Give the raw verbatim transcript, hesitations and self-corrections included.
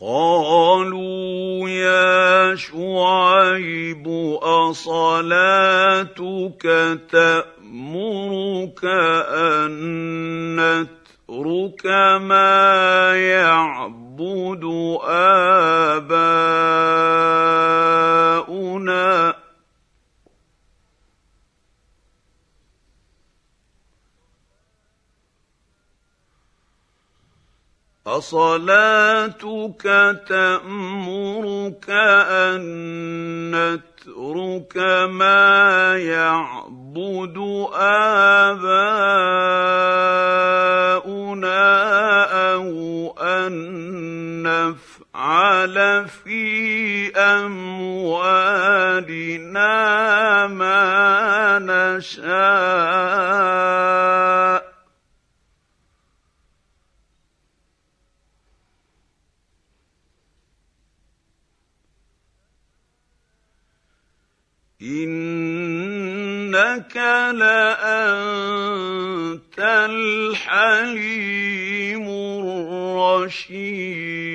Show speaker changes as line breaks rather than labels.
قالوا يا شعيب أصلاتك تأمرك أن نترك ما يعبد آباؤنا أصلاتك تأمرك أن نترك ما يعبد آباؤنا أو أن نفعل في أموالنا ما نشاء إنك لأنت الحليم الرشيد